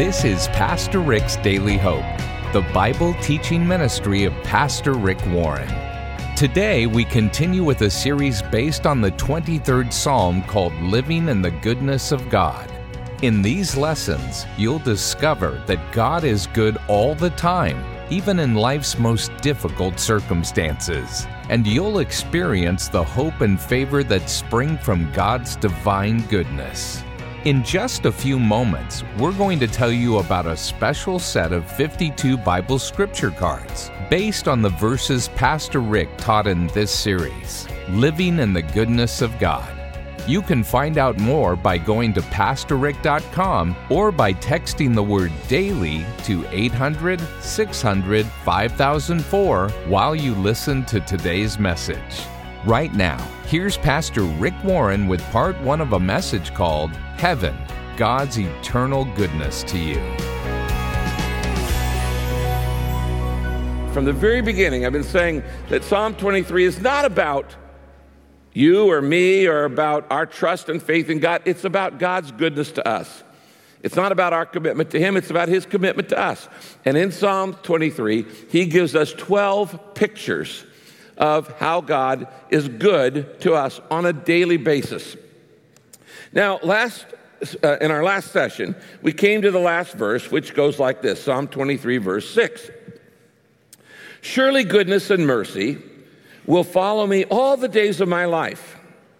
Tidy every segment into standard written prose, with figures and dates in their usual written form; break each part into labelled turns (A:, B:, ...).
A: This is Pastor Rick's Daily Hope, the Bible teaching ministry of Pastor Rick Warren. Today, we continue with a series based on the 23rd Psalm called Living in the Goodness of God. In these lessons, you'll discover that God is good all the time, even in life's most difficult circumstances. And you'll experience the hope and favor that spring from God's divine goodness. In just a few moments, we're going to tell you about a special set of 52 Bible scripture cards based on the verses Pastor Rick taught in this series, Living in the Goodness of God. You can find out more by going to PastorRick.com or by texting the word DAILY to 800-600-5004 while you listen to today's message. Right now, here's Pastor Rick Warren with part one of a message called Heaven, God's Eternal Goodness to You.
B: From the very beginning, I've been saying that Psalm 23 is not about you or me or about our trust and faith in God. It's about God's goodness to us. It's not about our commitment to Him. It's about His commitment to us. And in Psalm 23, He gives us 12 pictures of how God is good to us on a daily basis. Now, in our last session, we came to the last verse, which goes like this, Psalm 23, verse 6. Surely goodness and mercy will follow me all the days of my life.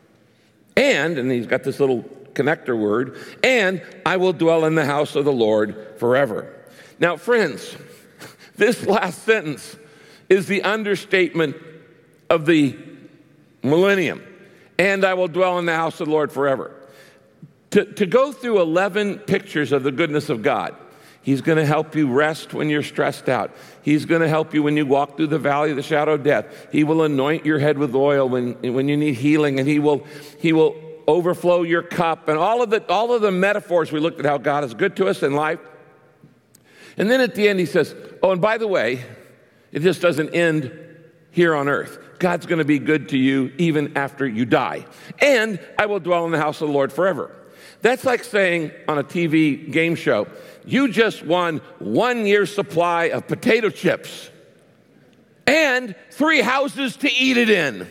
B: And he's got this little connector word, and I will dwell in the house of the Lord forever. Now, friends, this last sentence is the understatement of the millennium. And I will dwell in the house of the Lord forever. To go through 11 pictures of the goodness of God, He's going to help you rest when you're stressed out. He's going to help you when you walk through the valley of the shadow of death. He will anoint your head with oil when you need healing, and He will overflow your cup. And all of the metaphors, we looked at how God is good to us in life. And then at the end He says, oh, and by the way, it just doesn't end here on earth. God's going to be good to you even after you die. And I will dwell in the house of the Lord forever. That's like saying on a TV game show, you just won 1 year's supply of potato chips and 3 houses to eat it in.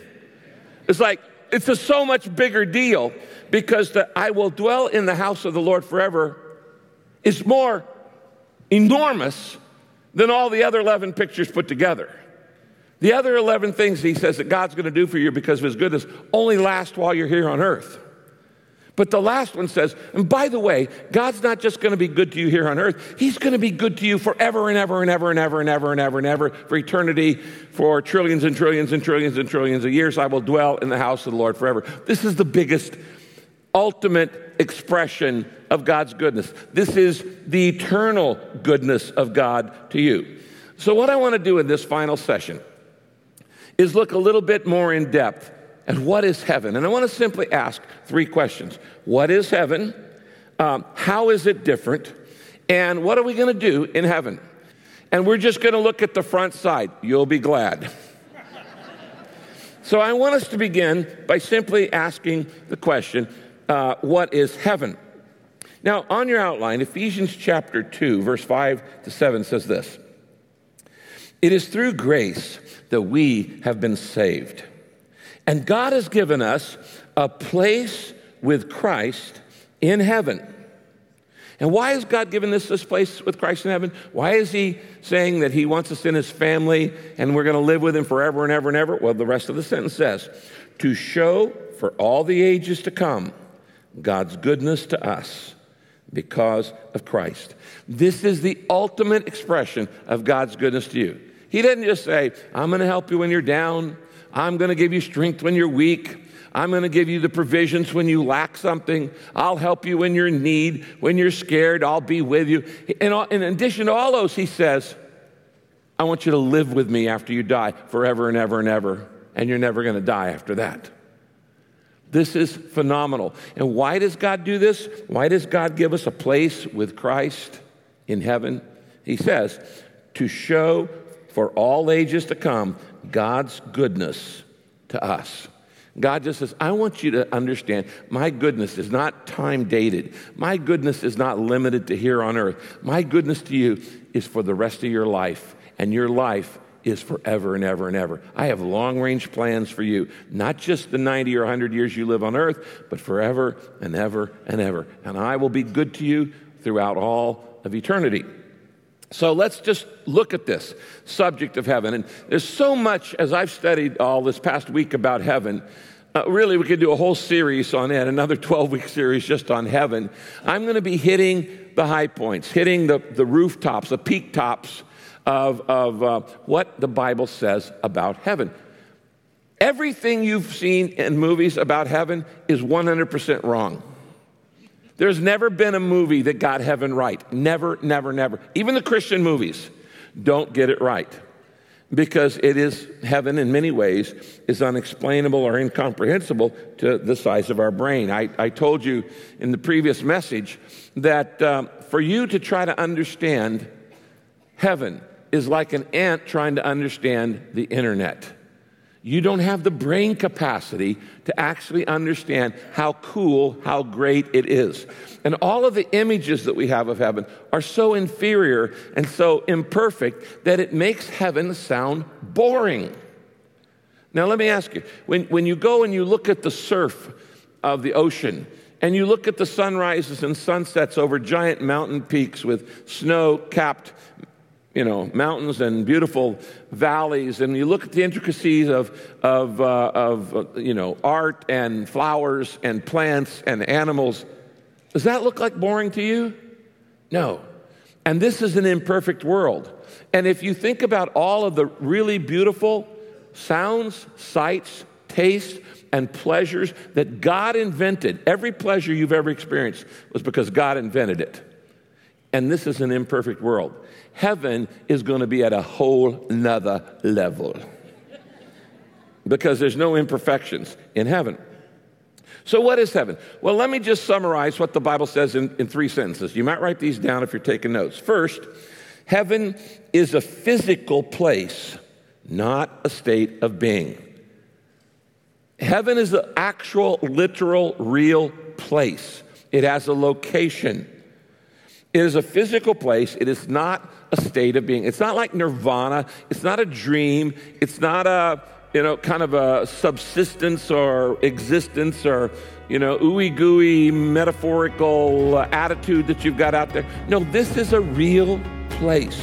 B: It's a so much bigger deal because the I will dwell in the house of the Lord forever is more enormous than all the other 11 pictures put together. The other 11 things He says that God's going to do for you because of His goodness only last while you're here on earth. But the last one says, and by the way, God's not just going to be good to you here on earth. He's going to be good to you forever and ever and ever and ever and ever and ever and ever, for eternity, for trillions and trillions and trillions and trillions of years. I will dwell in the house of the Lord forever. This is the biggest, ultimate expression of God's goodness. This is the eternal goodness of God to you. So what I want to do in this final session is look a little bit more in depth at what is heaven. And I want to simply ask 3 questions. What is heaven? How is it different? And what are we going to do in heaven? And we're just going to look at the front side. You'll be glad. So I want us to begin by simply asking the question, what is heaven? Now, on your outline, Ephesians chapter 2, verse 5 to 7 says this. It is through grace that we have been saved. And God has given us a place with Christ in heaven. And why has God given us this place with Christ in heaven? Why is He saying that He wants us in His family and we're going to live with Him forever and ever and ever? Well, the rest of the sentence says, to show for all the ages to come God's goodness to us because of Christ. This is the ultimate expression of God's goodness to you. He didn't just say, I'm going to help you when you're down. I'm going to give you strength when you're weak. I'm going to give you the provisions when you lack something. I'll help you when you're in need. When you're scared, I'll be with you. And in addition to all those, He says, I want you to live with me after you die forever and ever and ever. And you're never going to die after that. This is phenomenal. And why does God do this? Why does God give us a place with Christ in heaven? He says, to show for all ages to come God's goodness to us. God just says, I want you to understand my goodness is not time dated. My goodness is not limited to here on earth. My goodness to you is for the rest of your life, and your life is forever and ever and ever. I have long-range plans for you, not just the 90 or 100 years you live on earth, but forever and ever and ever. And I will be good to you throughout all of eternity. So let's just look at this subject of heaven. And there's so much, as I've studied all this past week about heaven, really we could do a whole series on it, another 12-week series just on heaven. I'm going to be hitting the high points, hitting the rooftops, the peak tops of what the Bible says about heaven. Everything you've seen in movies about heaven is 100% wrong. There's never been a movie that got heaven right. Never, never, never. Even the Christian movies don't get it right, because it is, heaven in many ways is unexplainable or incomprehensible to the size of our brain. I told you in the previous message that for you to try to understand heaven is like an ant trying to understand the internet. You don't have the brain capacity to actually understand how cool, how great it is. And all of the images that we have of heaven are so inferior and so imperfect that it makes heaven sound boring. Now let me ask you, when you go and you look at the surf of the ocean, and you look at the sunrises and sunsets over giant mountain peaks with snow-capped mountains and beautiful valleys, and you look at the intricacies of art and flowers and plants and animals, does that look like boring to you? No. And this is an imperfect world. And if you think about all of the really beautiful sounds, sights, tastes, and pleasures that God invented, every pleasure you've ever experienced was because God invented it. And this is an imperfect world. Heaven is going to be at a whole nother level because there's no imperfections in heaven. So what is heaven? Well, let me just summarize what the Bible says in 3 sentences. You might write these down if you're taking notes. First, heaven is a physical place, not a state of being. Heaven is the actual, literal, real place. It has a location. It is a physical place. It is not a state of being. It's not like nirvana. It's not a dream. It's not a, kind of a subsistence or existence or, ooey gooey metaphorical attitude that you've got out there. No, this is a real place.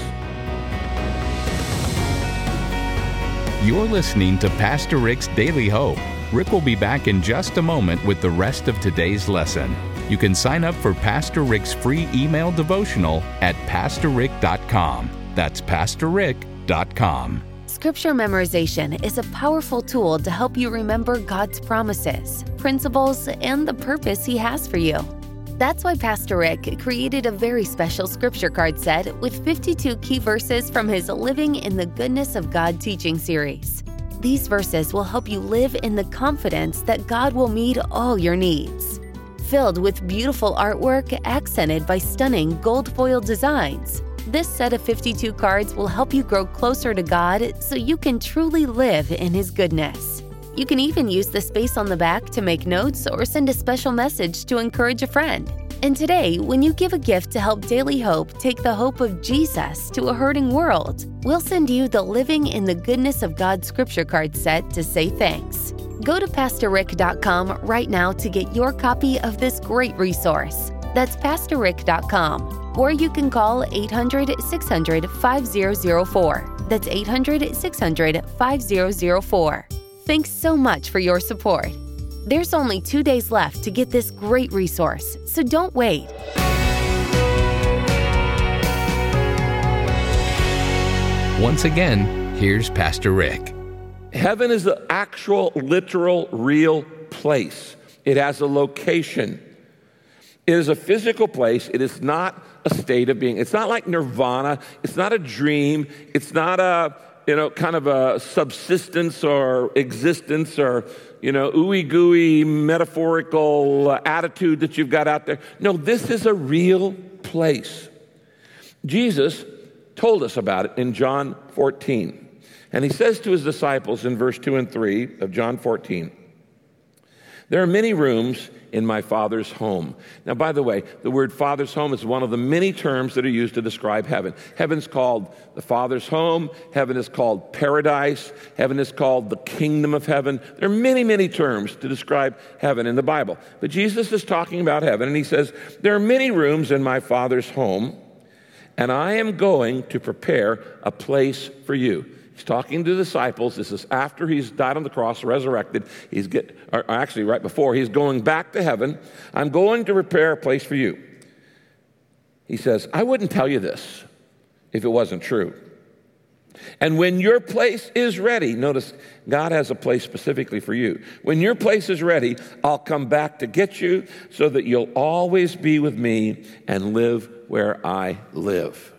A: You're listening to Pastor Rick's Daily Hope. Rick will be back in just a moment with the rest of today's lesson. You can sign up for Pastor Rick's free email devotional at PastorRick.com. That's PastorRick.com.
C: Scripture memorization is a powerful tool to help you remember God's promises, principles, and the purpose He has for you. That's why Pastor Rick created a very special scripture card set with 52 key verses from his Living in the Goodness of God teaching series. These verses will help you live in the confidence that God will meet all your needs. Filled with beautiful artwork accented by stunning gold foil designs, this set of 52 cards will help you grow closer to God so you can truly live in His goodness. You can even use the space on the back to make notes or send a special message to encourage a friend. And today, when you give a gift to help Daily Hope take the hope of Jesus to a hurting world, we'll send you the Living in the Goodness of God scripture card set to say thanks. Go to PastorRick.com right now to get your copy of this great resource. That's PastorRick.com. Or you can call 800-600-5004. That's 800-600-5004. Thanks so much for your support. There's only 2 days left to get this great resource, so don't wait.
A: Once again, here's Pastor Rick.
B: Heaven is the actual, literal, real place. It has a location. It is a physical place. It is not a state of being. It's not like nirvana. It's not a dream. It's not a, kind of a subsistence or existence or, ooey gooey metaphorical attitude that you've got out there. No, this is a real place. Jesus told us about it in John 14. And He says to His disciples in verse 2 and 3 of John 14, There are many rooms in my Father's home. Now, by the way, the word Father's home is one of the many terms that are used to describe heaven. Heaven's called the Father's home. Heaven is called paradise. Heaven is called the kingdom of heaven. There are many, many terms to describe heaven in the Bible. But Jesus is talking about heaven, and he says, there are many rooms in my Father's home, and I am going to prepare a place for you. He's talking to the disciples. This is after he's died on the cross, resurrected. Actually, right before, he's going back to heaven. I'm going to prepare a place for you. He says, I wouldn't tell you this if it wasn't true. And when your place is ready, notice God has a place specifically for you. When your place is ready, I'll come back to get you so that you'll always be with me and live where I live.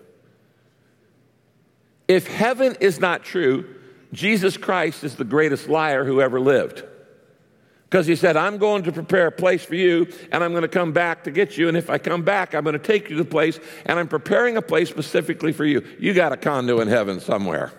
B: If heaven is not true, Jesus Christ is the greatest liar who ever lived. Because he said, I'm going to prepare a place for you, and I'm going to come back to get you, and if I come back, I'm going to take you to the place, and I'm preparing a place specifically for you. You got a condo in heaven somewhere.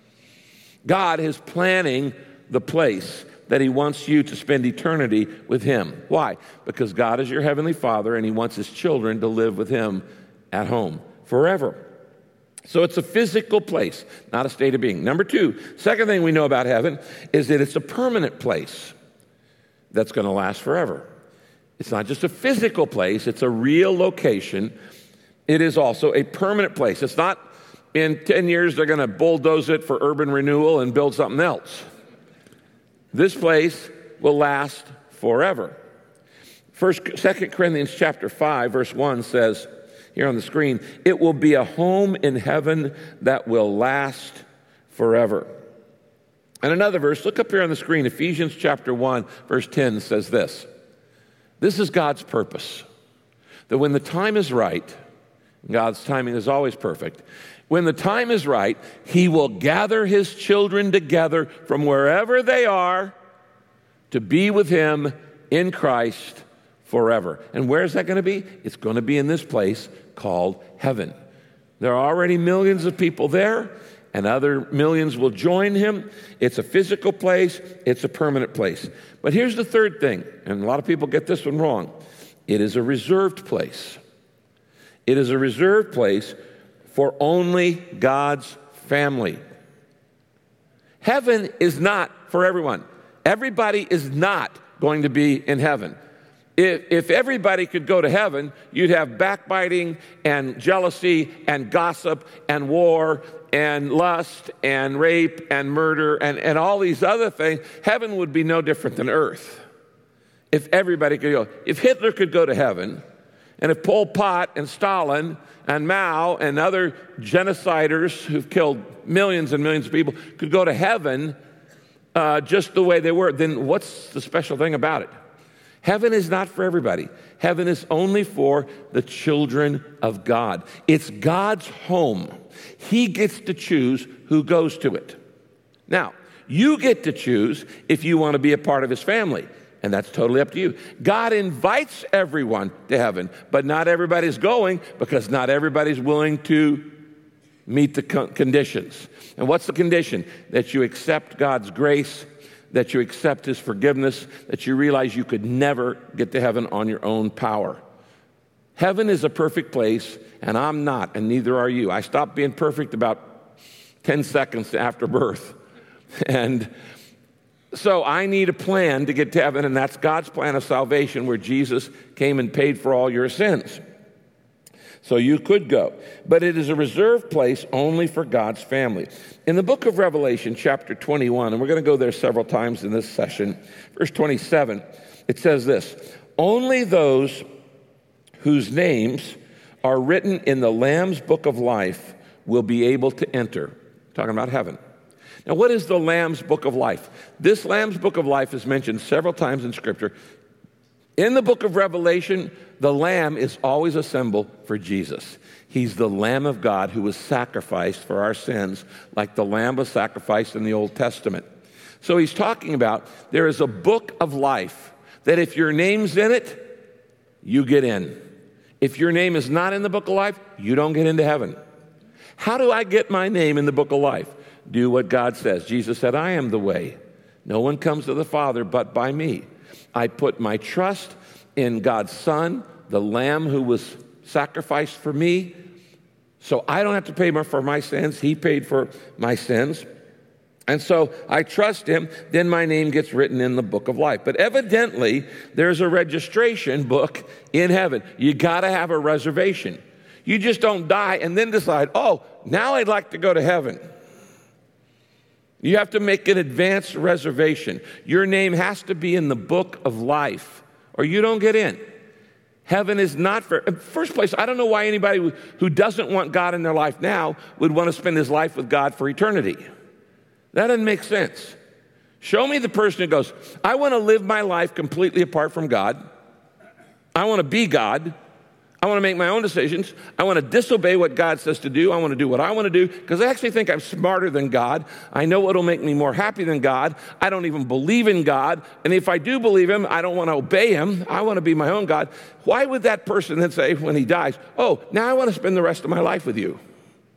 B: God is planning the place that he wants you to spend eternity with him. Why? Because God is your heavenly Father, and he wants his children to live with him at home forever. So it's a physical place, not a state of being. Number two, second thing we know about heaven is that it's a permanent place that's going to last forever. It's not just a physical place, it's a real location. It is also a permanent place. It's not in 10 years they're going to bulldoze it for urban renewal and build something else. This place will last forever. 2 Corinthians chapter 5, verse 1 says, here on the screen, it will be a home in heaven that will last forever. And another verse, look up here on the screen, Ephesians chapter 1, verse 10 says this. This is God's purpose, that when the time is right, God's timing is always perfect, when the time is right, he will gather his children together from wherever they are to be with him in Christ forever. And where is that going to be? It's going to be in this place called heaven. There are already millions of people there, and other millions will join him. It's a physical place. It's a permanent place. But here's the third thing, and a lot of people get this one wrong. It is a reserved place. It is a reserved place for only God's family. Heaven is not for everyone. Everybody is not going to be in heaven. If everybody could go to heaven, you'd have backbiting and jealousy and gossip and war and lust and rape and murder and all these other things. Heaven would be no different than earth if everybody could go. If Hitler could go to heaven, and if Pol Pot and Stalin and Mao and other genociders who've killed millions and millions of people could go to heaven just the way they were, then what's the special thing about it? Heaven is not for everybody. Heaven is only for the children of God. It's God's home. He gets to choose who goes to it. Now, you get to choose if you want to be a part of his family, and that's totally up to you. God invites everyone to heaven, but not everybody's going because not everybody's willing to meet the conditions. And what's the condition? That you accept God's grace, that you accept his forgiveness, that you realize you could never get to heaven on your own power. Heaven is a perfect place, and I'm not, and neither are you. I stopped being perfect about 10 seconds after birth. And so I need a plan to get to heaven, and that's God's plan of salvation where Jesus came and paid for all your sins. So you could go. But it is a reserved place only for God's family. In the book of Revelation, chapter 21, and we're going to go there several times in this session, verse 27, it says this, only those whose names are written in the Lamb's book of life will be able to enter. Talking about heaven. Now, what is the Lamb's book of life? This Lamb's book of life is mentioned several times in Scripture. In the book of Revelation, the Lamb is always a symbol for Jesus. He's the Lamb of God who was sacrificed for our sins, like the Lamb was sacrificed in the Old Testament. So he's talking about there is a book of life that if your name's in it, you get in. If your name is not in the book of life, you don't get into heaven. How do I get my name in the book of life? Do what God says. Jesus said, I am the way. No one comes to the Father but by me. I put my trust in God's Son, the Lamb who was sacrificed for me. So I don't have to pay for my sins. He paid for my sins. And so I trust him, then my name gets written in the book of life. But evidently, there's a registration book in heaven. You got to have a reservation. You just don't die and then decide, oh, now I'd like to go to heaven. You have to make an advance reservation. Your name has to be in the book of life, or you don't get in. Heaven is not for, in the first place, I don't know why anybody who doesn't want God in their life now would want to spend his life with God for eternity. That doesn't make sense. Show me the person who goes, I want to live my life completely apart from God. I want to be God. I want to make my own decisions. I want to disobey what God says to do. I want to do what I want to do because I actually think I'm smarter than God. I know what will make me more happy than God. I don't even believe in God. And if I do believe him, I don't want to obey him. I want to be my own God. Why would that person then say when he dies, oh, now I want to spend the rest of my life with you?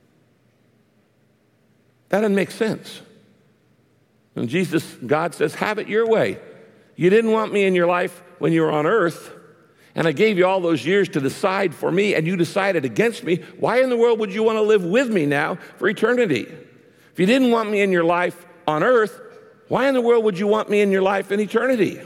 B: That doesn't make sense. And God says, have it your way. You didn't want me in your life when you were on earth, and I gave you all those years to decide for me, and you decided against me. Why in the world would you want to live with me now for eternity? If you didn't want me in your life on earth, why in the world would you want me in your life in eternity?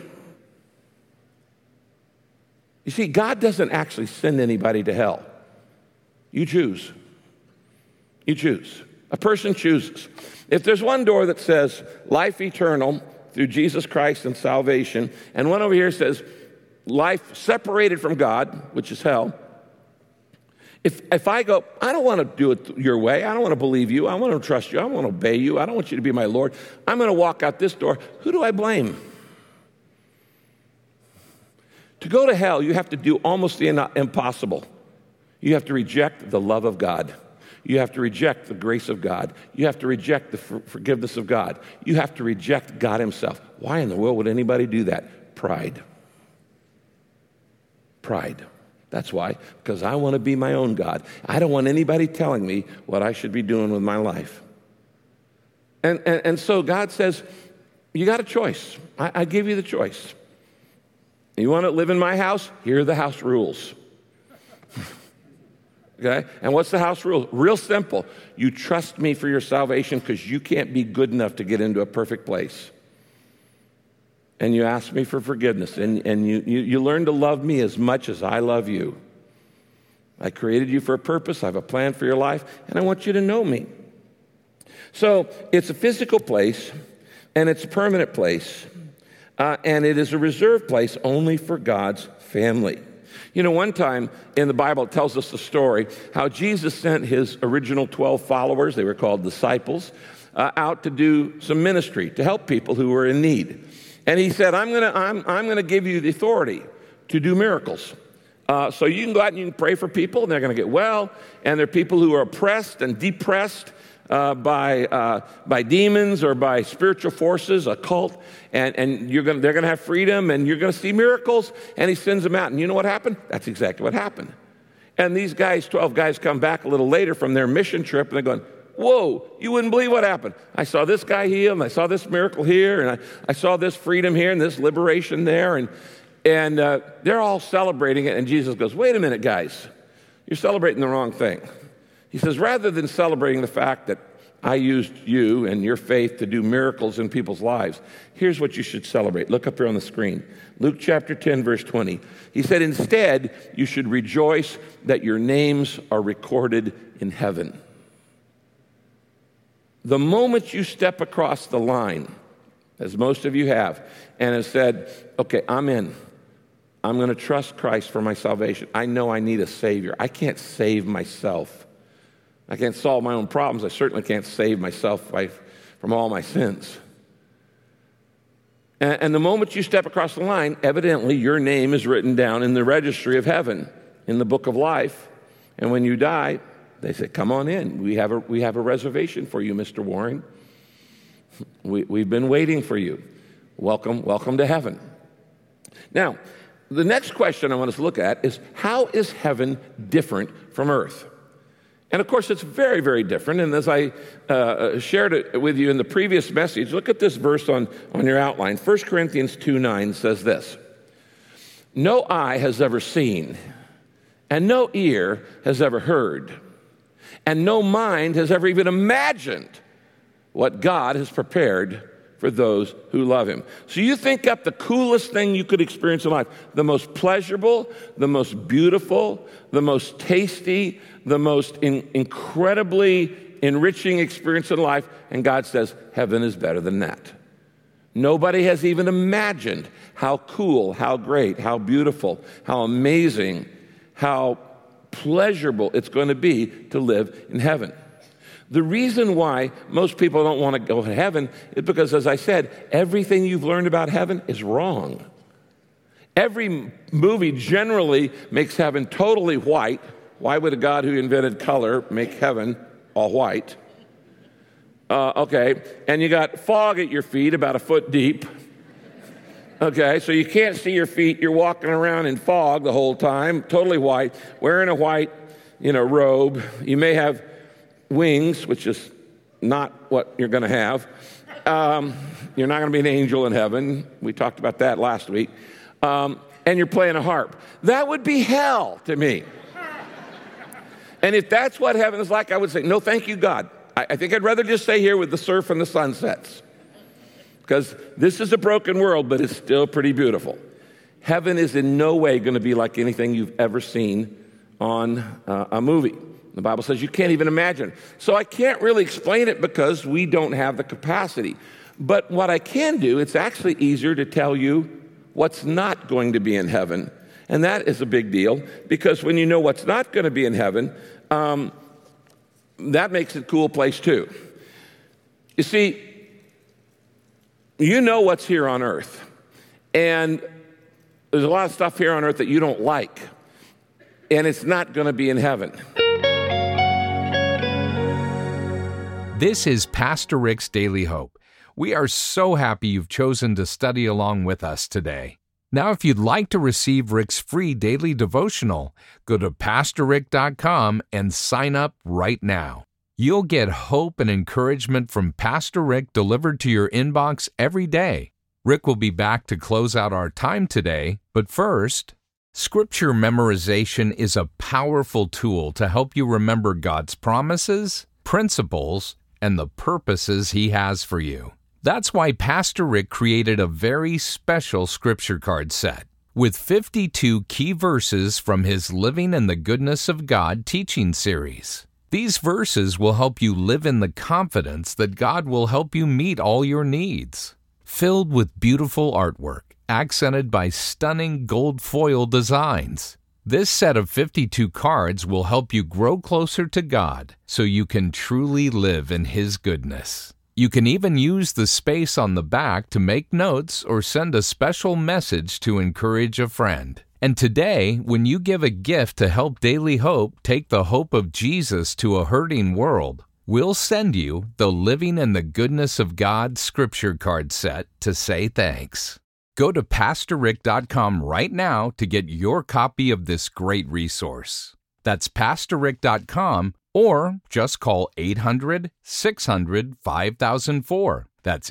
B: You see, God doesn't actually send anybody to hell. You choose. You choose. A person chooses. If there's one door that says life eternal through Jesus Christ and salvation, and one over here says life separated from God, which is hell, if I go, I don't want to do it your way, I don't want to believe you, I want to trust you, I want to obey you, I don't want you to be my Lord, I'm going to walk out this door, who do I blame? To go to hell, you have to do almost the impossible. You have to reject the love of God. You have to reject the grace of God. You have to reject the forgiveness of God. You have to reject God himself. Why in the world would anybody do that? Pride. Pride. That's why. Because I want to be my own God. I don't want anybody telling me what I should be doing with my life. And so God says, you got a choice. I give you the choice. You want to live in my house? Here are the house rules. Okay? And what's the house rule? Real simple. You trust me for your salvation because you can't be good enough to get into a perfect place. And you ask me for forgiveness. And you learn to love me as much as I love you. I created you for a purpose. I have a plan for your life. And I want you to know me. So it's a physical place. And it's a permanent place. And it is a reserved place only for God's family. You know, one time in the Bible, it tells us the story how Jesus sent his original 12 followers, they were called disciples, out to do some ministry, to help people who were in need. And he said, I'm gonna give you the authority to do miracles. So you can go out and you can pray for people, and they're gonna get well. And there are people who are oppressed and depressed by demons or by spiritual forces, a cult, and they're going to have freedom, and you're going to see miracles, and he sends them out. And you know what happened? That's exactly what happened. And these guys, 12 guys, come back a little later from their mission trip, and they're going, whoa, you wouldn't believe what happened. I saw this guy healed, and I saw this miracle here, and I saw this freedom here, and this liberation there, and they're all celebrating it, and Jesus goes, wait a minute, guys, you're celebrating the wrong thing. He says, rather than celebrating the fact that I used you and your faith to do miracles in people's lives, here's what you should celebrate. Look up here on the screen. Luke chapter 10, verse 20. He said, instead, you should rejoice that your names are recorded in heaven. The moment you step across the line, as most of you have, and have said, okay, I'm in. I'm going to trust Christ for my salvation. I know I need a Savior. I can't save myself. I can't solve my own problems. I certainly can't save myself from all my sins. And the moment you step across the line, evidently your name is written down in the registry of heaven, in the book of life. And when you die, they say, come on in. We have a reservation for you, Mr. Warren. We've been waiting for you. Welcome to heaven. Now, the next question I want us to look at is, how is heaven different from earth? And of course, it's very, very different. And as I shared it with you in the previous message, look at this verse on your outline. 1 Corinthians 2:9 says this. no eye has ever seen, and no ear has ever heard, and no mind has ever even imagined what God has prepared for those who love him. So you think up the coolest thing you could experience in life, the most pleasurable, the most beautiful, the most tasty, the most incredibly enriching experience in life, and God says, heaven is better than that. Nobody has even imagined how cool, how great, how beautiful, how amazing, how pleasurable it's going to be to live in heaven. The reason why most people don't want to go to heaven is because, as I said, everything you've learned about heaven is wrong. Every movie generally makes heaven totally white. Why would a God who invented color make heaven all white? Okay, and you got fog at your feet about a foot deep. Okay, so you can't see your feet. You're walking around in fog the whole time, totally white, wearing a white, robe. You may have wings, which is not what you're going to have. You're not going to be an angel in heaven. We talked about that last week. And you're playing a harp. That would be hell to me. And if that's what heaven is like, I would say, no, thank you, God. I think I'd rather just stay here with the surf and the sunsets. Because this is a broken world, but it's still pretty beautiful. Heaven is in no way going to be like anything you've ever seen on a movie. The Bible says you can't even imagine. So I can't really explain it because we don't have the capacity. But what I can do, it's actually easier to tell you what's not going to be in heaven. And that is a big deal, because when you know what's not going to be in heaven, that makes it a cool place too. You see, you know what's here on earth. And there's a lot of stuff here on earth that you don't like. And it's not going to be in heaven.
A: This is Pastor Rick's Daily Hope. We are so happy you've chosen to study along with us today. Now, if you'd like to receive Rick's free daily devotional, go to PastorRick.com and sign up right now. You'll get hope and encouragement from Pastor Rick delivered to your inbox every day. Rick will be back to close out our time today, but first, Scripture memorization is a powerful tool to help you remember God's promises, principles, and the purposes He has for you. That's why Pastor Rick created a very special scripture card set with 52 key verses from his Living in the Goodness of God teaching series. These verses will help you live in the confidence that God will help you meet all your needs. Filled with beautiful artwork, accented by stunning gold foil designs. This set of 52 cards will help you grow closer to God so you can truly live in His goodness. You can even use the space on the back to make notes or send a special message to encourage a friend. And today, when you give a gift to help Daily Hope take the hope of Jesus to a hurting world, we'll send you the Living in the Goodness of God scripture card set to say thanks. Go to PastorRick.com right now to get your copy of this great resource. That's PastorRick.com, or just call 800-600-5004. That's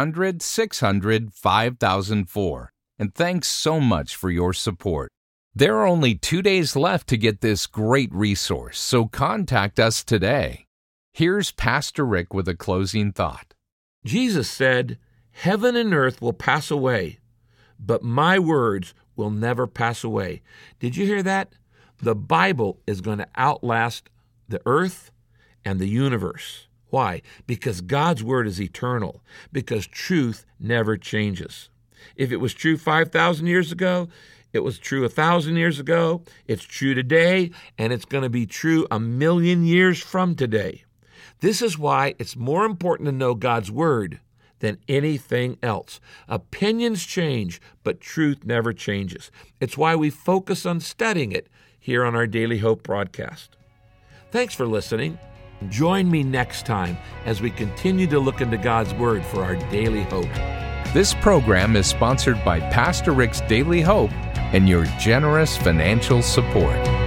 A: 800-600-5004. And thanks so much for your support. There are only 2 days left to get this great resource, so contact us today. Here's Pastor Rick with a closing thought.
B: Jesus said, "Heaven and earth will pass away, but my words will never pass away." Did you hear that? The Bible is going to outlast the earth and the universe. Why? Because God's word is eternal, because truth never changes. If it was true 5,000 years ago, it was true 1,000 years ago, it's true today, and it's going to be true 1,000,000 years from today. This is why it's more important to know God's word than anything else. Opinions change, but truth never changes. It's why we focus on studying it here on our Daily Hope broadcast. Thanks for listening. Join me next time as we continue to look into God's Word for our daily hope.
A: This program is sponsored by Pastor Rick's Daily Hope and your generous financial support.